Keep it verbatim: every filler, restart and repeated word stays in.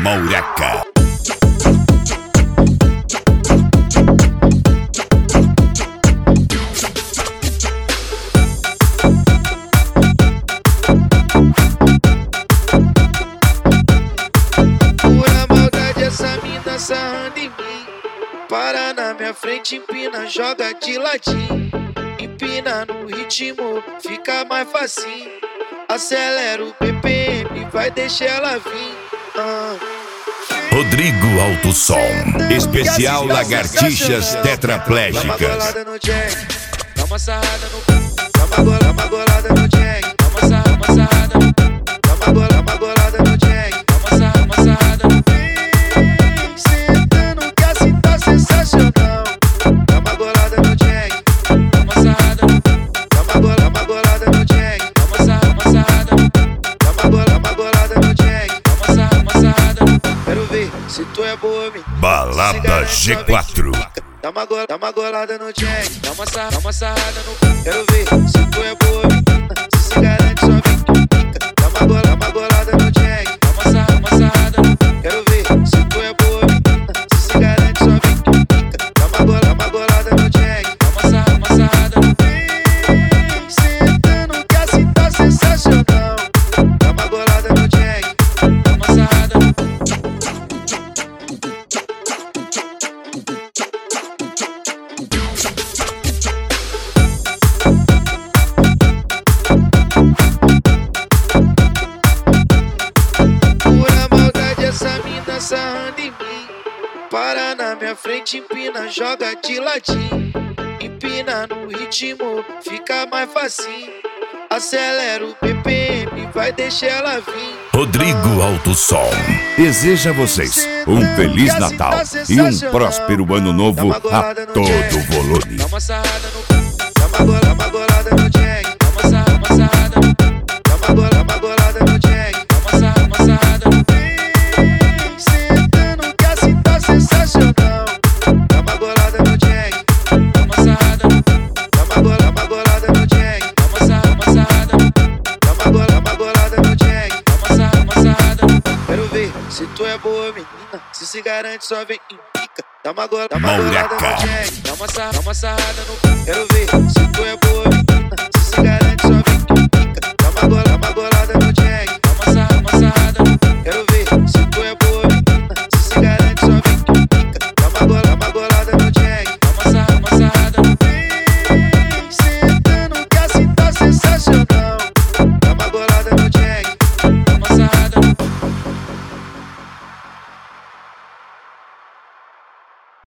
Mouraca. Pura maldade, essa mina sarrando em mim. Para na minha frente, empina, joga de ladinho. Empina no ritmo, fica mais facinho. Acelera o B P M, vai deixar ela vir. ah. Rodrigo Alto Som, especial Lagartixas Tetraplégicas. Dá uma golada no Jack, dá uma sarrada no... Dá uma golada, dá uma golada no Jack, dá uma sarrada, uma sarrada no... Dá uma golada, uma golada no Jack, dá uma sarrada, uma sarrada no... Vem sentando que assim tá sensacional. Dá uma golada no Jack, dá uma sarrada no... Dá uma golada, uma golada no Jack, dá uma sarrada, uma sarrada no... Dá uma golada, uma golada no Jack, dá uma sarrada, uma sarrada no... Quero ver se tu é boa, menina. Balada G quatro. Dá uma, go dá uma golada no Jack, dá uma, sa dá uma sarrada no... Quero ver se tu é boa, menina. Se se garante, só vem que pica. Dá uma, go dá uma golada no Jack, dá uma, sa uma sarrada no... Quero ver se tu é boa, menina. Se se garante, só vem que pica. Dá uma, go dá uma golada no Jack, dá uma, sa uma sarrada no... Vem sentando que assim tá sensacional. Dá uma golada no Jack, dá uma sarrada no... Essa mina sarrando em mim. Para na minha frente, empina, joga de ladinho. Empina no ritmo, fica mais facinho. Acelera o B P M, vai deixar ela vir. Rodrigo Alto Som deseja a vocês um Feliz Natal e um próspero Ano Novo a todo volume. Dá uma sarrada no... Dá uma golada, uma golada no Jack, dá uma sarrada, uma sarrada no... Dá uma golada, uma golada no Jack, dá uma sarrada, uma sarrada no... Sensacional. Dá uma golada no Jack, dá uma sarrada no... Dá uma golada, uma golada no Jack, dá uma sarrada, uma sarrada no... Dá uma golada, uma golada no Jack, dá uma sarrada, uma sarrada no... Quero ver se tu é boa, menina. Se se garante, só vem em pica. Dá uma golada, dá uma golada no Jack, dá uma sarrada, uma sarrada no... Quero ver se tu é boa, menina.